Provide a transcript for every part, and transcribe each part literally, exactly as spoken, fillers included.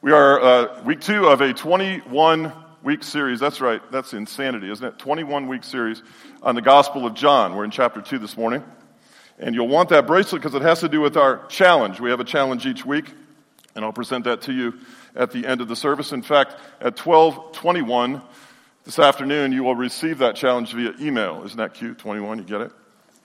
We are uh, week two of a twenty-one week series. That's right. That's insanity, isn't it? twenty-one week series on the Gospel of John. We're in chapter two this morning. And you'll want that bracelet because it has to do with our challenge. We have a challenge each week, and I'll present that to you at the end of the service. In fact, at twelve twenty-one this afternoon, you will receive that challenge via email. Isn't that cute? twenty-one, you get it?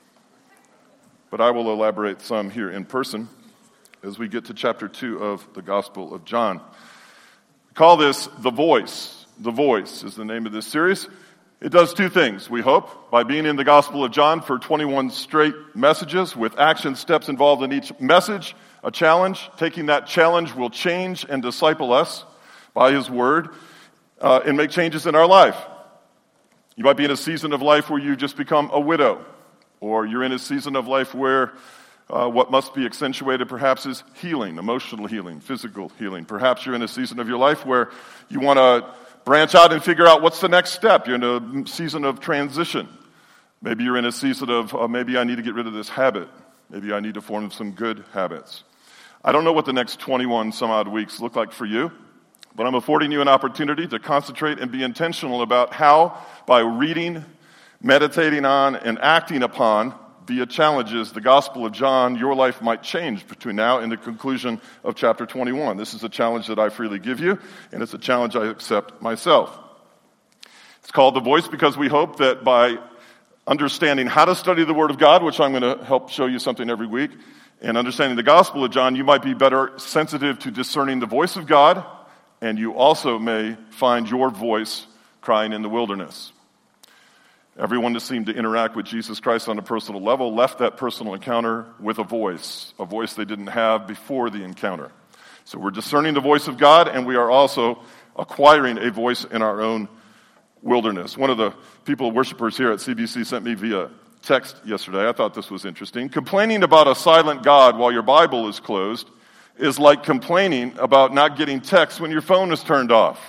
But I will elaborate some here in person as we get to chapter two of the Gospel of John. We call this The Voice. The Voice is the name of this series. It does two things, we hope, by being in the Gospel of John for twenty-one straight messages with action steps involved in each message, a challenge. Taking that challenge will change and disciple us by His Word uh, and make changes in our life. You might be in a season of life where you just become a widow, or you're in a season of life where uh, what must be accentuated perhaps is healing, emotional healing, physical healing. Perhaps you're in a season of your life where you want to branch out and figure out what's the next step. You're in a season of transition. Maybe you're in a season of, uh, maybe I need to get rid of this habit. Maybe I need to form some good habits. I don't know what the next twenty-one some odd weeks look like for you, but I'm affording you an opportunity to concentrate and be intentional about how, by reading, meditating on, and acting upon via challenges, the Gospel of John, your life might change between now and the conclusion of chapter twenty-one. This is a challenge that I freely give you, and it's a challenge I accept myself. It's called The Voice because we hope that by understanding how to study the Word of God, which I'm going to help show you something every week, and understanding the Gospel of John, you might be better sensitive to discerning the voice of God, and you also may find your voice crying in the wilderness. Everyone that seemed to interact with Jesus Christ on a personal level left that personal encounter with a voice, a voice they didn't have before the encounter. So we're discerning the voice of God, and we are also acquiring a voice in our own wilderness. One of the people, worshipers here at C B C, sent me via text yesterday. I thought this was interesting. Complaining about a silent God while your Bible is closed is like complaining about not getting text when your phone is turned off.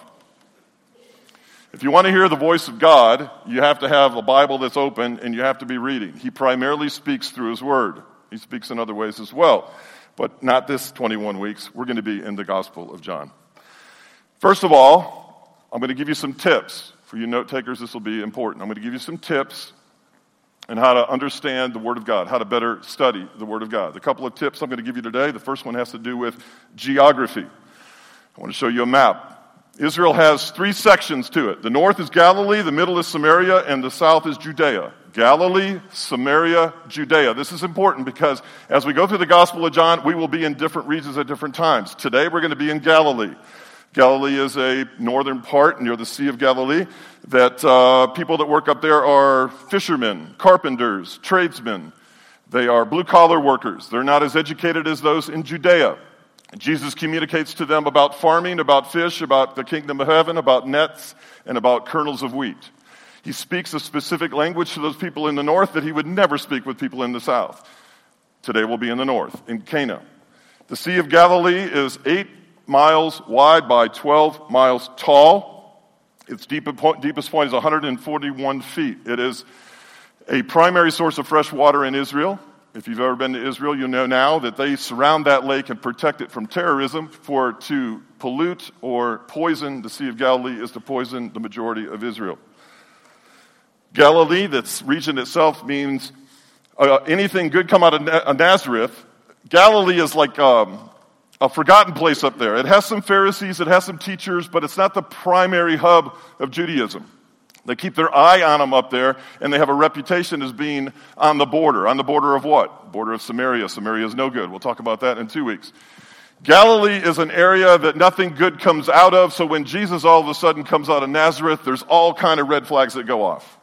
If you want to hear the voice of God, you have to have a Bible that's open and you have to be reading. He primarily speaks through His Word. He speaks in other ways as well, but not this twenty-one weeks. We're going to be in the Gospel of John. First of all, I'm going to give you some tips. For you note takers, this will be important. I'm going to give you some tips on how to understand the Word of God, how to better study the Word of God. The couple of tips I'm going to give you today, the first one has to do with geography. I want to show you a map. Israel has three sections to it. The north is Galilee, the middle is Samaria, and the south is Judea. Galilee, Samaria, Judea. This is important because as we go through the Gospel of John, we will be in different regions at different times. Today we're going to be in Galilee. Galilee is a northern part near the Sea of Galilee that uh, people that work up there are fishermen, carpenters, tradesmen. They are blue-collar workers. They're not as educated as those in Judea. Jesus communicates to them about farming, about fish, about the kingdom of heaven, about nets, and about kernels of wheat. He speaks a specific language to those people in the north that he would never speak with people in the south. Today we'll be in the north, in Cana. The Sea of Galilee is eight miles wide by twelve miles tall. Its deepest point is one hundred forty-one feet. It is a primary source of fresh water in Israel. If you've ever been to Israel, you know now that they surround that lake and protect it from terrorism. For to pollute or poison the Sea of Galilee is to poison the majority of Israel. Galilee, this region itself, means uh, anything good come out of Na- Nazareth. Galilee is like um, a forgotten place up there. It has some Pharisees, it has some teachers, but it's not the primary hub of Judaism. They keep their eye on them up there, and they have a reputation as being on the border. On the border of what? Border of Samaria. Samaria is no good. We'll talk about that in two weeks. Galilee is an area that nothing good comes out of, so when Jesus all of a sudden comes out of Nazareth, there's all kind of red flags that go off.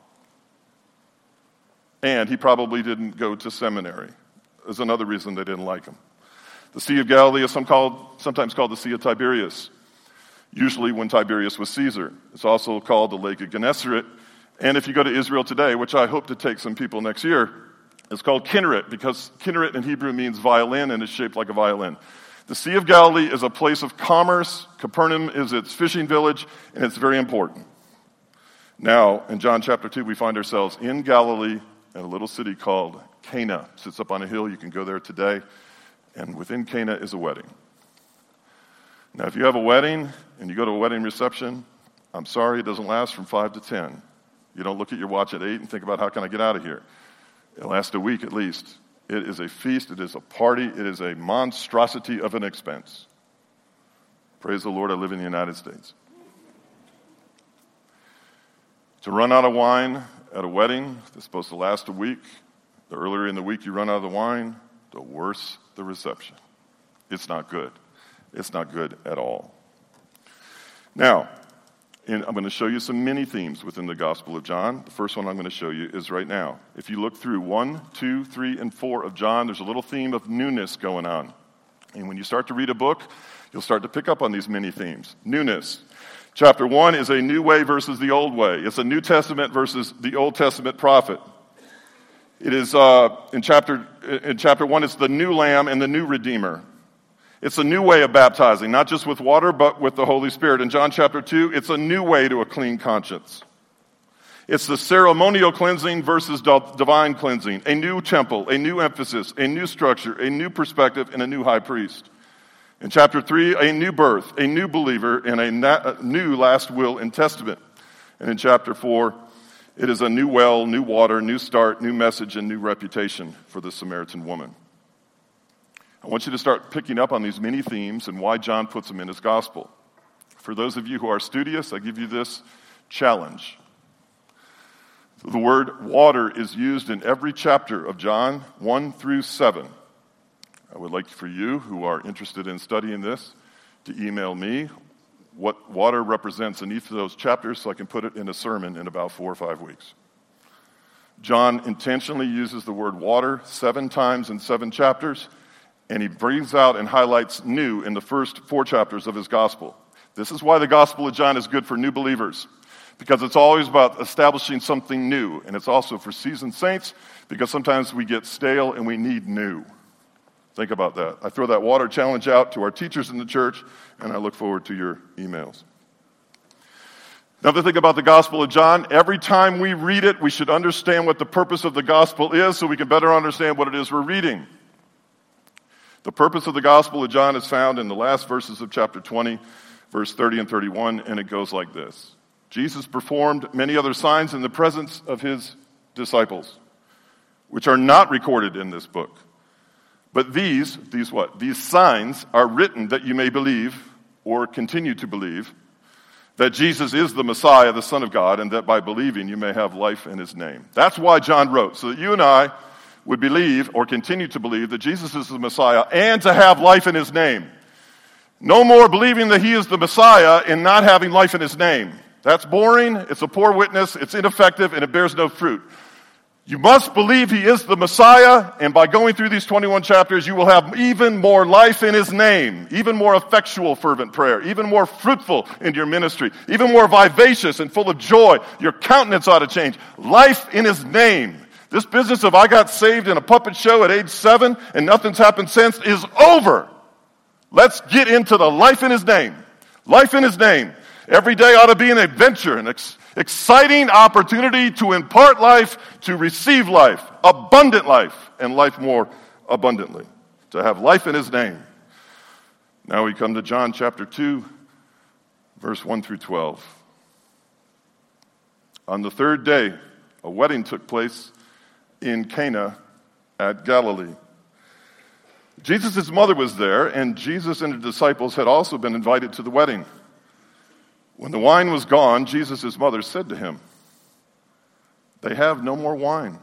And he probably didn't go to seminary. There's another reason they didn't like him. The Sea of Galilee is some called, sometimes called the Sea of Tiberias. Usually when Tiberius was Caesar. It's also called the Lake of Gennesaret. And if you go to Israel today, which I hope to take some people next year, it's called Kinneret, because Kinneret in Hebrew means violin and is shaped like a violin. The Sea of Galilee is a place of commerce. Capernaum is its fishing village, and it's very important. Now, in John chapter two, we find ourselves in Galilee in a little city called Cana. It sits up on a hill. You can go there today. And within Cana is a wedding. Now, if you have a wedding and you go to a wedding reception, I'm sorry, it doesn't last from five to ten. You don't look at your watch at eight and think about how can I get out of here. It lasts a week at least. It is a feast. It is a party. It is a monstrosity of an expense. Praise the Lord, I live in the United States. To run out of wine at a wedding that's supposed to last a week, the earlier in the week you run out of the wine, the worse the reception. It's not good. It's not good at all. Now, and I'm going to show you some mini themes within the Gospel of John. The first one I'm going to show you is right now. If you look through one, two, three, and four of John, there's a little theme of newness going on. And when you start to read a book, you'll start to pick up on these mini themes. Newness. Chapter one is a new way versus the old way. It's a New Testament versus the Old Testament prophet. It is, uh, in chapter in chapter one, it's the new lamb and the new redeemer. It's a new way of baptizing, not just with water, but with the Holy Spirit. In John chapter two, it's a new way to a clean conscience. It's the ceremonial cleansing versus divine cleansing, a new temple, a new emphasis, a new structure, a new perspective, and a new high priest. In chapter three, a new birth, a new believer, and a, na- a new last will and testament. And in chapter four, it is a new well, new water, new start, new message, and new reputation for the Samaritan woman. I want you to start picking up on these mini themes and why John puts them in his gospel. For those of you who are studious, I give you this challenge. The word water is used in every chapter of John, one through seven. I would like for you who are interested in studying this to email me what water represents in each of those chapters so I can put it in a sermon in about four or five weeks. John intentionally uses the word water seven times in seven chapters, and he brings out and highlights new in the first four chapters of his gospel. This is why the Gospel of John is good for new believers, because it's always about establishing something new, and it's also for seasoned saints, because sometimes we get stale and we need new. Think about that. I throw that water challenge out to our teachers in the church, and I look forward to your emails. Another thing about the Gospel of John, every time we read it, we should understand what the purpose of the Gospel is so we can better understand what it is we're reading. The purpose of the Gospel of John is found in the last verses of chapter twenty, verse thirty and thirty-one, and it goes like this. Jesus performed many other signs in the presence of his disciples, which are not recorded in this book. But these, these what? These signs are written that you may believe, or continue to believe, that Jesus is the Messiah, the Son of God, and that by believing you may have life in his name. That's why John wrote, so that you and I would believe or continue to believe that Jesus is the Messiah and to have life in his name. No more believing that he is the Messiah and not having life in his name. That's boring, it's a poor witness, it's ineffective, and it bears no fruit. You must believe he is the Messiah, and by going through these twenty-one chapters, you will have even more life in his name, even more effectual fervent prayer, even more fruitful in your ministry, even more vivacious and full of joy. Your countenance ought to change. Life in his name. This business of I got saved in a puppet show at age seven and nothing's happened since is over. Let's get into the life in his name. Life in his name. Every day ought to be an adventure, an ex- exciting opportunity to impart life, to receive life, abundant life, and life more abundantly. To have life in his name. Now we come to John chapter two, verse one through twelve. On the third day, a wedding took place in Cana at Galilee. Jesus' mother was there, and Jesus and his disciples had also been invited to the wedding. When the wine was gone, Jesus' mother said to him, "They have no more wine."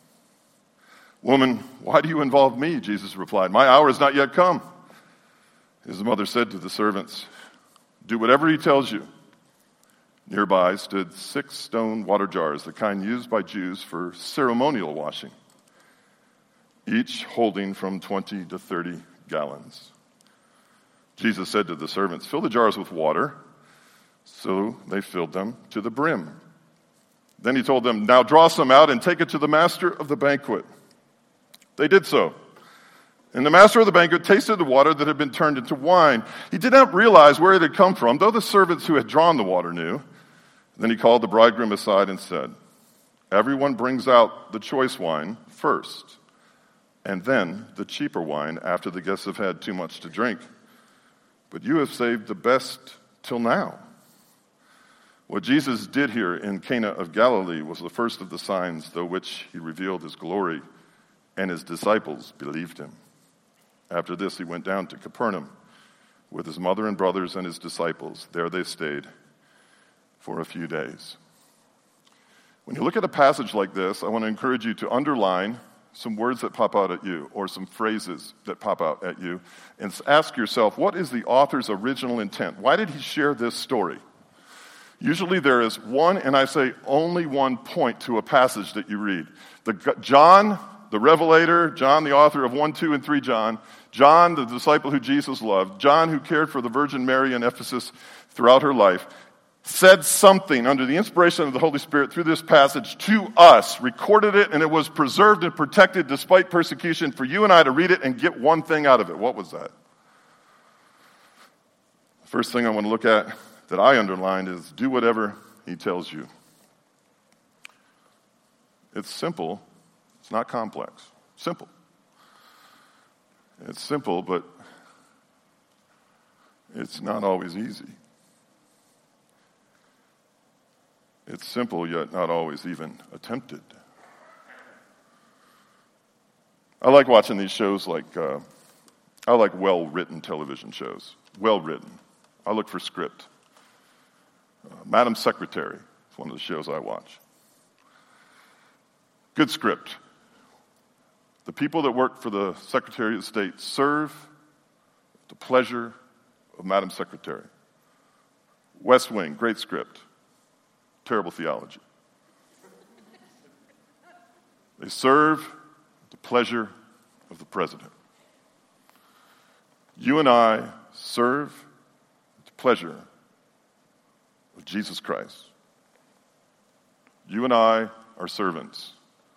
"Woman, why do you involve me?" Jesus replied. "My hour has not yet come." His mother said to the servants, "Do whatever he tells you." Nearby stood six stone water jars, the kind used by Jews for ceremonial washing, each holding from twenty to thirty gallons. Jesus said to the servants, "Fill the jars with water." So they filled them to the brim. Then he told them, "Now draw some out and take it to the master of the banquet." They did so. And the master of the banquet tasted the water that had been turned into wine. He did not realize where it had come from, though the servants who had drawn the water knew. Then he called the bridegroom aside and said, "Everyone brings out the choice wine first, and then the cheaper wine after the guests have had too much to drink. but you have saved the best till now. What Jesus did here in Cana of Galilee was the first of the signs through which he revealed his glory, and his disciples believed him. After this, he went down to Capernaum with his mother and brothers and his disciples. There they stayed for a few days. When you look at a passage like this, I want to encourage you to underline some words that pop out at you or some phrases that pop out at you and ask yourself, what is the author's original intent? Why did he share this story? Usually there is one, and I say only one point to a passage that you read. The John, the Revelator, John, the author of one, two, and three John, John, the disciple who Jesus loved, John, who cared for the Virgin Mary in Ephesus throughout her life, said something under the inspiration of the Holy Spirit through this passage to us, recorded it, and it was preserved and protected despite persecution for you and I to read it and get one thing out of it. What was that? The first thing I want to look at that I underlined is do whatever he tells you. It's simple. It's not complex. Simple. It's simple, but it's not always easy. It's simple, yet not always even attempted. I like watching these shows like, uh, I like well-written television shows. Well-written. I look for script. Uh, Madam Secretary is one of the shows I watch. Good script. The people that work for the Secretary of State serve the pleasure of Madam Secretary. West Wing, great script. Terrible theology. They serve the pleasure of the president. You and I serve the pleasure of Jesus Christ. You and I are servants.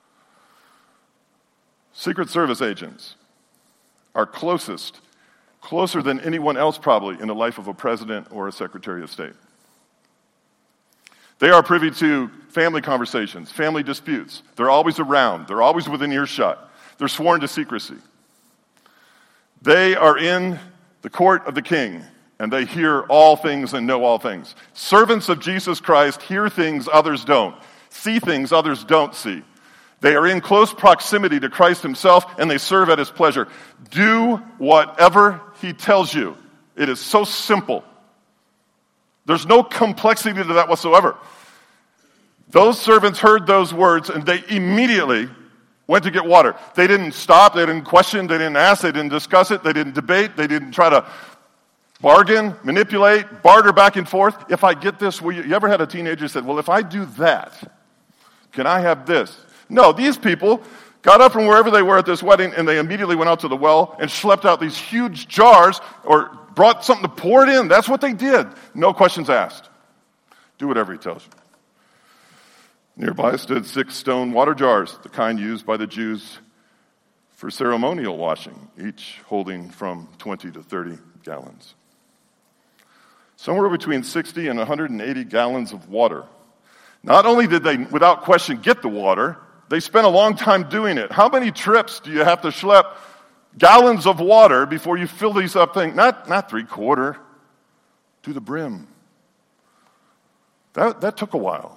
Secret Service agents are closest, closer than anyone else probably in the life of a president or a Secretary of State. They are privy to family conversations, family disputes. They're always around. They're always within earshot. They're sworn to secrecy. They are in the court of the king, and they hear all things and know all things. Servants of Jesus Christ hear things others don't, see things others don't see. They are in close proximity to Christ himself, and they serve at his pleasure. Do whatever he tells you. It is so simple. There's no complexity to that whatsoever. Those servants heard those words, and they immediately went to get water. They didn't stop. They didn't question. They didn't ask. They didn't discuss it. They didn't debate. They didn't try to bargain, manipulate, barter back and forth. If I get this, will you, you ever had a teenager who said, well, if I do that, can I have this? No, these people got up from wherever they were at this wedding, and they immediately went out to the well and schlepped out these huge jars or brought something to pour it in. That's what they did. No questions asked. Do whatever he tells you. Nearby stood six stone water jars, the kind used by the Jews for ceremonial washing, each holding from twenty to thirty gallons. Somewhere between sixty and one hundred eighty gallons of water. Not only did they, without question, get the water, they spent a long time doing it. How many trips do you have to schlep gallons of water before you fill these up things? Not, not three-quarter, to the brim. That, that took a while.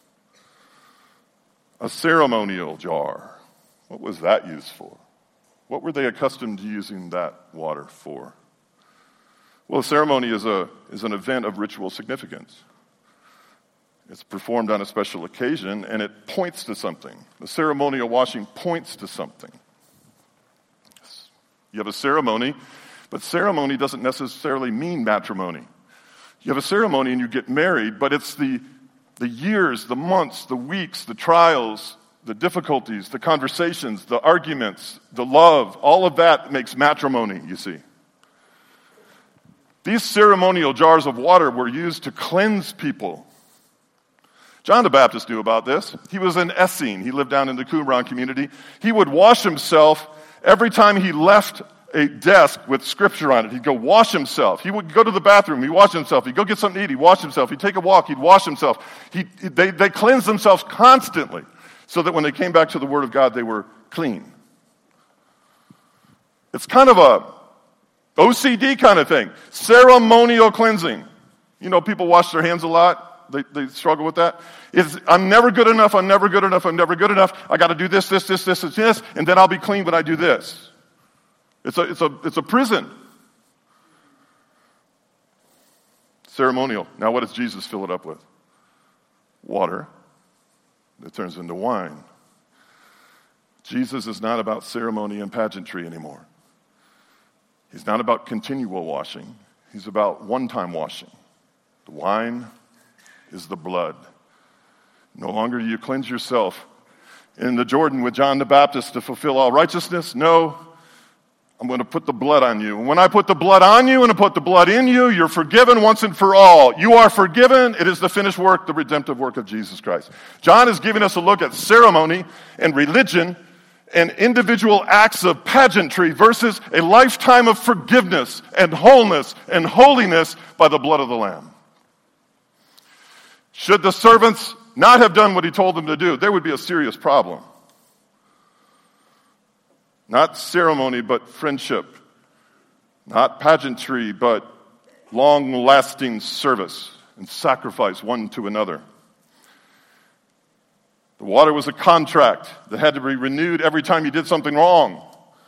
A ceremonial jar. What was that used for? What were they accustomed to using that water for? Well, a ceremony is, a, is an event of ritual significance. It's performed on a special occasion, and it points to something. The ceremonial washing points to something. You have a ceremony, but ceremony doesn't necessarily mean matrimony. You have a ceremony and you get married, but it's the, the years, the months, the weeks, the trials, the difficulties, the conversations, the arguments, the love, all of that makes matrimony, you see. These ceremonial jars of water were used to cleanse people. John the Baptist knew about this. He was in Essene. He lived down in the Qumran community. He would wash himself every time he left a desk with scripture on it. He'd go wash himself. He would go to the bathroom. He'd wash himself. He'd go get something to eat. He'd wash himself. He'd take a walk. He'd wash himself. He, they, they cleansed themselves constantly so that when they came back to the Word of God, they were clean. It's kind of a, O C D kind of thing. Ceremonial cleansing. You know, people wash their hands a lot. They, they struggle with that. It's, I'm never good enough, I'm never good enough, I'm never good enough. I got to do this, this, this, this, and this, and then I'll be clean when I do this. It's a, it's a, it's a prison. Ceremonial. Now what does Jesus fill it up with? Water that turns into wine. Jesus is not about ceremony and pageantry anymore. He's not about continual washing. He's about one-time washing. The wine is the blood. No longer do you cleanse yourself in the Jordan with John the Baptist to fulfill all righteousness. No, I'm going to put the blood on you. And when I put the blood on you and I put the blood in you, you're forgiven once and for all. You are forgiven. It is the finished work, the redemptive work of Jesus Christ. John is giving us a look at ceremony and religion and individual acts of pageantry versus a lifetime of forgiveness and wholeness and holiness by the blood of the Lamb. Should the servants not have done what he told them to do, there would be a serious problem. Not ceremony, but friendship. Not pageantry, but long-lasting service and sacrifice one to another. The water was a contract that had to be renewed every time you did something wrong.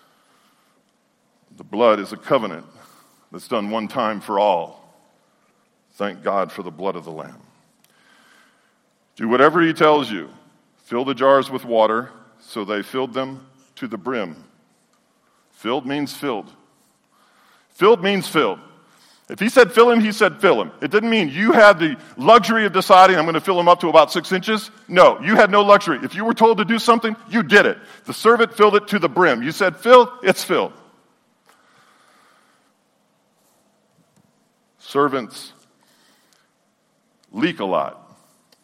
The blood is a covenant that's done one time for all. Thank God for the blood of the Lamb. Do whatever he tells you. Fill the jars with water, so they filled them to the brim. Filled means filled. Filled means filled. If he said fill him, he said fill him. It didn't mean you had the luxury of deciding I'm going to fill him up to about six inches. No, you had no luxury. If you were told to do something, you did it. The servant filled it to the brim. You said fill, it's filled. Servants leak a lot.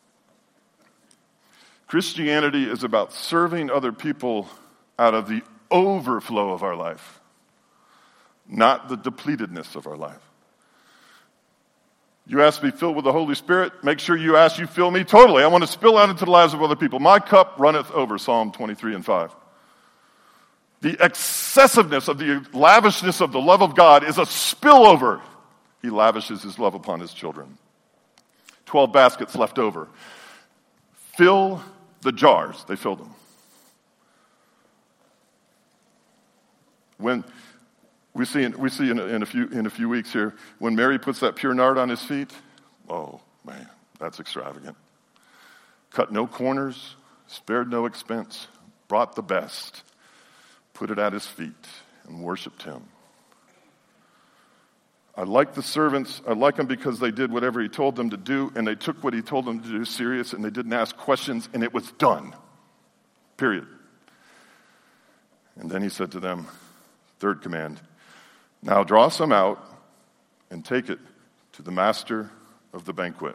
Christianity is about serving other people out of the overflow of our life, not the depletedness of our life. You ask to be filled with the Holy Spirit, make sure you ask you fill me totally. I want to spill out into the lives of other people. My cup runneth over, Psalm twenty-three and five. The excessiveness of the lavishness of the love of God is a spillover. He lavishes his love upon his children. Twelve baskets left over. Fill the jars. They filled them. When we see, in, we see in, a, in, a few, in a few weeks here, when Mary puts that pure nard on his feet, oh man, that's extravagant. Cut no corners, spared no expense, brought the best, put it at his feet, and worshiped him. I like the servants. I like them because they did whatever he told them to do, and they took what he told them to do serious, and they didn't ask questions, and it was done. Period. And then he said to them, third command, now draw some out and take it to the master of the banquet.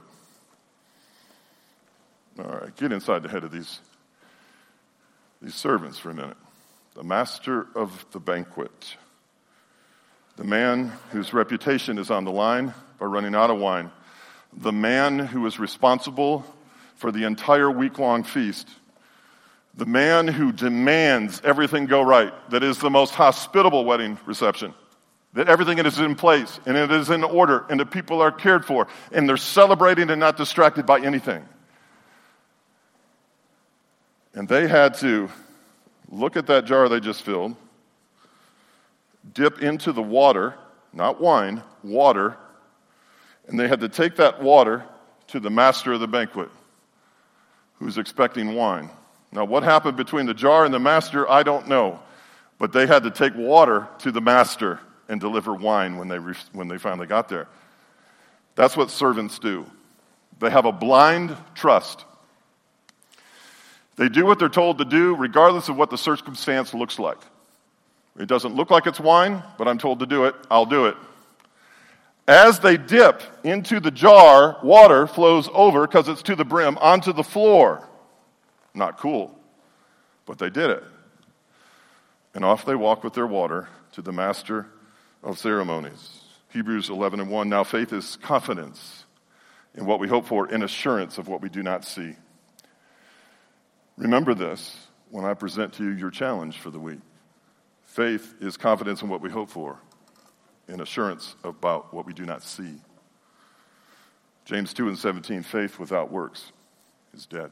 All right, get inside the head of these, these servants for a minute. The master of the banquet. The man whose reputation is on the line by running out of wine. The man who is responsible for the entire week-long feast. The man who demands everything go right. That is the most hospitable wedding reception. That everything is in place and it is in order and the people are cared for and they're celebrating and not distracted by anything. And they had to look at that jar they just filled, dip into the water, not wine, water, and they had to take that water to the master of the banquet who's expecting wine. Now, what happened between the jar and the master, I don't know. But they had to take water to the master and deliver wine when they re- when they finally got there. That's what servants do. They have a blind trust. They do what they're told to do regardless of what the circumstance looks like. It doesn't look like it's wine, but I'm told to do it. I'll do it. As they dip into the jar, water flows over, because it's to the brim, onto the floor. Not cool, but they did it. And off they walk with their water to the master of ceremonies. Hebrews eleven and one, now faith is confidence in what we hope for and assurance of what we do not see. Remember this when I present to you your challenge for the week. Faith is confidence in what we hope for and assurance about what we do not see. James two and seventeen, faith without works is dead.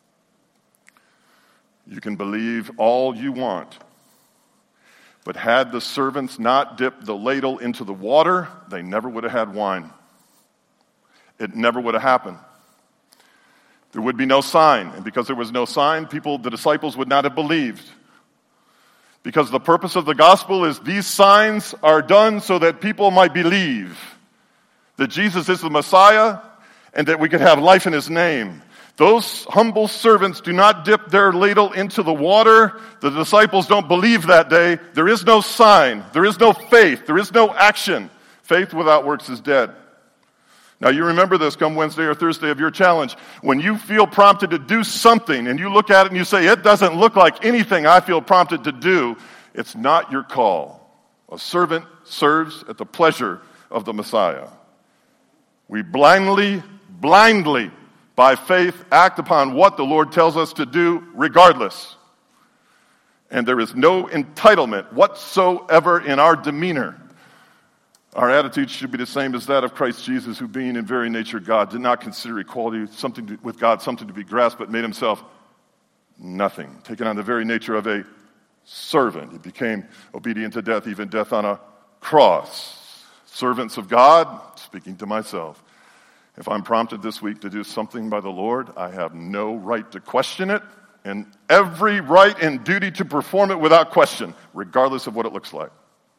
You can believe all you want, but had the servants not dipped the ladle into the water, they never would have had wine. It never would have happened. There would be no sign, and because there was no sign, people, the disciples would not have believed. Because the purpose of the gospel is these signs are done so that people might believe that Jesus is the Messiah and that we could have life in his name. Those humble servants do not dip their ladle into the water. The disciples don't believe that day. There is no sign. There is no faith. There is no action. Faith without works is dead. Now you remember this come Wednesday or Thursday of your challenge. When you feel prompted to do something and you look at it and you say, it doesn't look like anything I feel prompted to do, it's not your call. A servant serves at the pleasure of the Messiah. We blindly, blindly, by faith, act upon what the Lord tells us to do regardless. And there is no entitlement whatsoever in our demeanor. Our attitude should be the same as that of Christ Jesus, who being in very nature God, did not consider equality something to, with God something to be grasped, but made himself nothing, taking on the very nature of a servant. He became obedient to death, even death on a cross. Servants of God, speaking to myself. If I'm prompted this week to do something by the Lord, I have no right to question it, and every right and duty to perform it without question, regardless of what it looks like.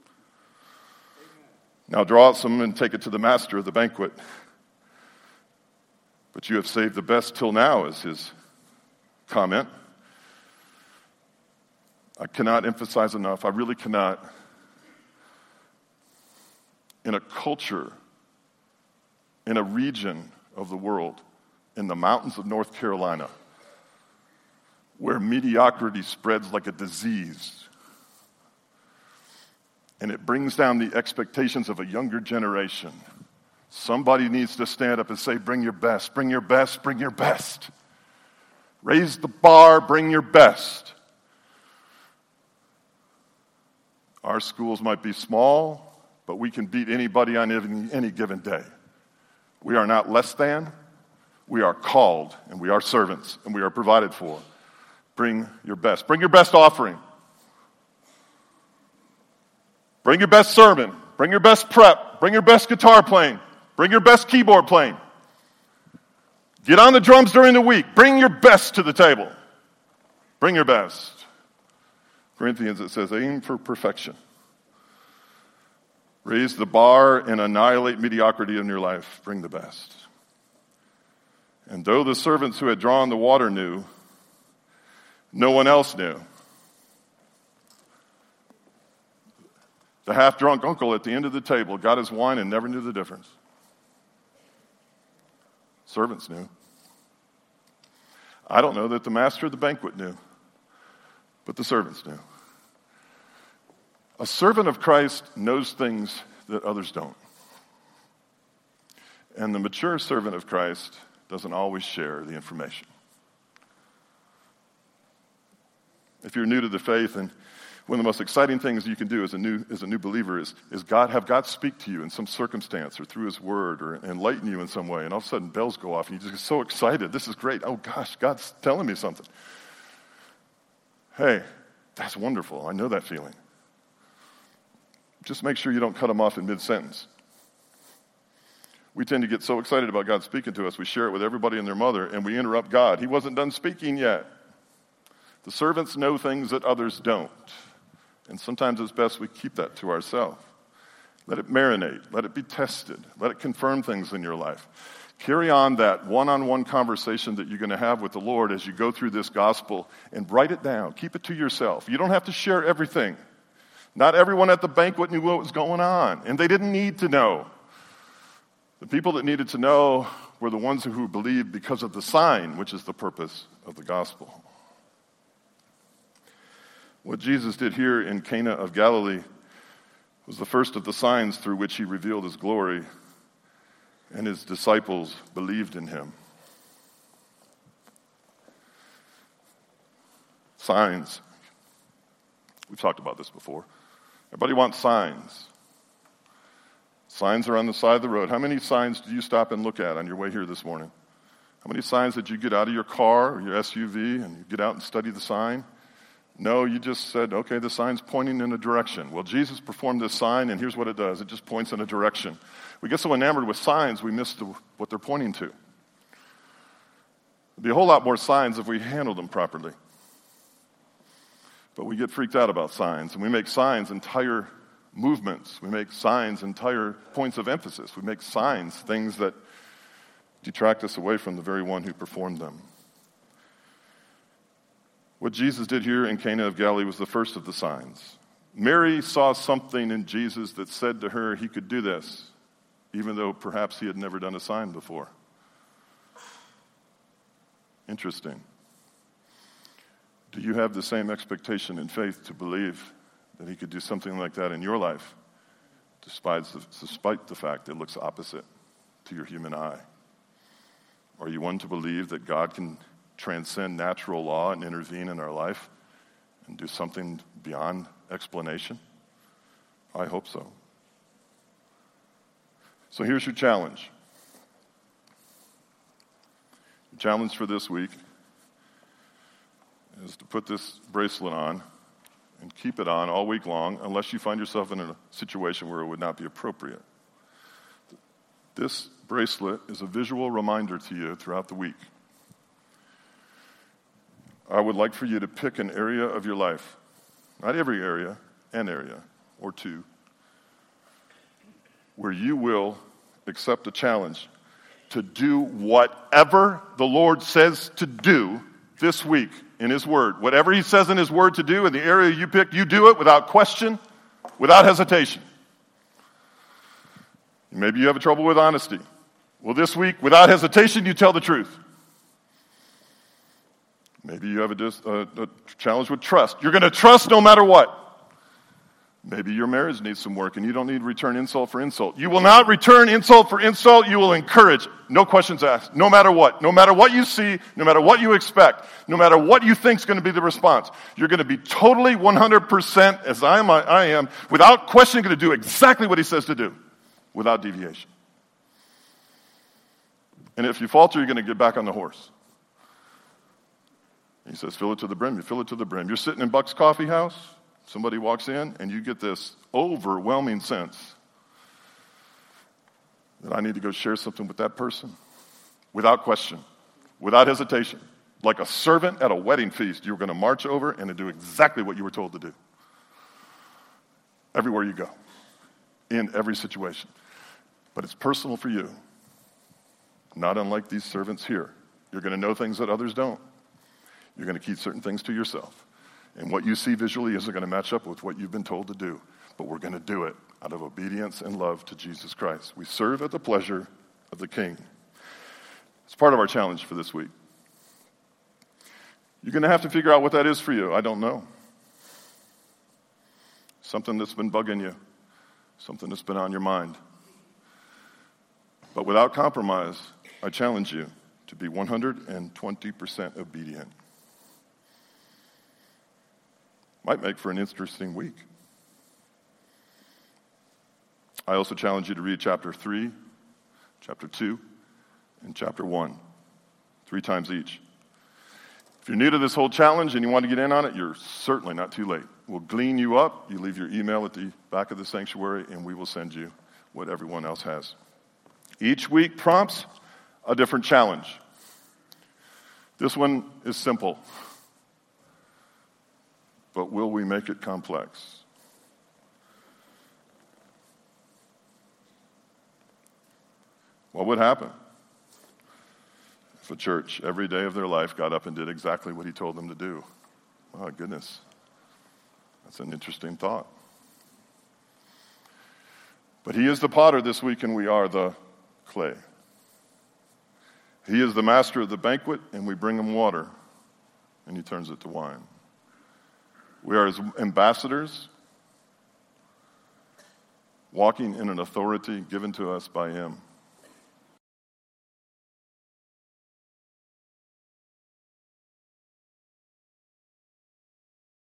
Now draw out some and take it to the master of the banquet. But you have saved the best till now, is his comment. I cannot emphasize enough, I really cannot. In a culture, in a region of the world, in the mountains of North Carolina, where mediocrity spreads like a disease, and it brings down the expectations of a younger generation. Somebody needs to stand up and say, bring your best, bring your best, bring your best. Raise the bar, bring your best. Our schools might be small, but we can beat anybody on any, any given day. We are not less than. We are called, and we are servants, and we are provided for. Bring your best. Bring your best offering. Bring your best sermon. Bring your best prep. Bring your best guitar playing. Bring your best keyboard playing. Get on the drums during the week. Bring your best to the table. Bring your best. Corinthians, it says, aim for perfection. Raise the bar and annihilate mediocrity in your life. Bring the best. And though the servants who had drawn the water knew, no one else knew. The half-drunk uncle at the end of the table got his wine and never knew the difference. Servants knew. I don't know that the master of the banquet knew, but the servants knew. A servant of Christ knows things that others don't. And the mature servant of Christ doesn't always share the information. If you're new to the faith, and one of the most exciting things you can do as a new as a new believer is, is God have God speak to you in some circumstance or through his word or enlighten you in some way, and all of a sudden bells go off and you just get so excited. This is great. Oh gosh, God's telling me something. Hey, that's wonderful. I know that feeling. Just make sure you don't cut them off in mid-sentence. We tend to get so excited about God speaking to us, we share it with everybody and their mother, and we interrupt God. He wasn't done speaking yet. The servants know things that others don't. And sometimes it's best we keep that to ourselves. Let it marinate. Let it be tested. Let it confirm things in your life. Carry on that one-on-one conversation that you're going to have with the Lord as you go through this gospel and write it down. Keep it to yourself. You don't have to share everything. Not everyone at the banquet knew what was going on, and they didn't need to know. The people that needed to know were the ones who believed because of the sign, which is the purpose of the gospel. What Jesus did here in Cana of Galilee was the first of the signs through which he revealed his glory, and his disciples believed in him. Signs. We've talked about this before. Everybody wants signs. Signs are on the side of the road. How many signs do you stop and look at on your way here this morning? How many signs did you get out of your car or your S U V and you get out and study the sign? No, you just said, okay, the sign's pointing in a direction. Well, Jesus performed this sign, and here's what it does. It just points in a direction. We get so enamored with signs, we miss the, what they're pointing to. There'd be a whole lot more signs if we handled them properly. But we get freaked out about signs, and we make signs entire movements. We make signs entire points of emphasis. We make signs things that detract us away from the very one who performed them. What Jesus did here in Cana of Galilee was the first of the signs. Mary saw something in Jesus that said to her he could do this, even though perhaps he had never done a sign before. Interesting. Do you have the same expectation and faith to believe that he could do something like that in your life, despite the, despite the fact it looks opposite to your human eye? Are you one to believe that God can transcend natural law and intervene in our life and do something beyond explanation? I hope so. So here's your challenge. Your challenge for this week is to put this bracelet on and keep it on all week long unless you find yourself in a situation where it would not be appropriate. This bracelet is a visual reminder to you throughout the week. I would like for you to pick an area of your life, not every area, an area or two, where you will accept a challenge to do whatever the Lord says to do this week in His Word. Whatever He says in His Word to do in the area you pick, you do it without question, without hesitation. Maybe you have a trouble with honesty. Well, this week, without hesitation, you tell the truth. Maybe you have a, dis, uh, a challenge with trust. You're going to trust no matter what. Maybe your marriage needs some work and you don't need to return insult for insult. You will not return insult for insult. You will encourage. No questions asked. No matter what. No matter what you see, no matter what you expect, no matter what you think is going to be the response, you're going to be totally one hundred percent, as I am, I am, without question, going to do exactly what He says to do, without deviation. And if you falter, you're going to get back on the horse. He says, fill it to the brim. You fill it to the brim. You're sitting in Buck's Coffee House. Somebody walks in, and you get this overwhelming sense that I need to go share something with that person without question, without hesitation. Like a servant at a wedding feast, you're going to march over and do exactly what you were told to do. Everywhere you go, in every situation. But it's personal for you. Not unlike these servants here. You're going to know things that others don't. You're going to keep certain things to yourself. And what you see visually isn't going to match up with what you've been told to do. But we're going to do it out of obedience and love to Jesus Christ. We serve at the pleasure of the King. It's part of our challenge for this week. You're going to have to figure out what that is for you. I don't know. Something that's been bugging you. Something that's been on your mind. But without compromise, I challenge you to be one hundred twenty percent obedient. Might make for an interesting week. I also challenge you to read chapter three, chapter two, and chapter one, three times each. If you're new to this whole challenge and you want to get in on it, you're certainly not too late. We'll glean you up. You leave your email at the back of the sanctuary, and we will send you what everyone else has. Each week prompts a different challenge. This one is simple. But will we make it complex? What would happen if a church every day of their life got up and did exactly what He told them to do? Oh, goodness. That's an interesting thought. But He is the potter this week, and we are the clay. He is the master of the banquet, and we bring Him water, and He turns it to wine. We are His ambassadors, walking in an authority given to us by Him.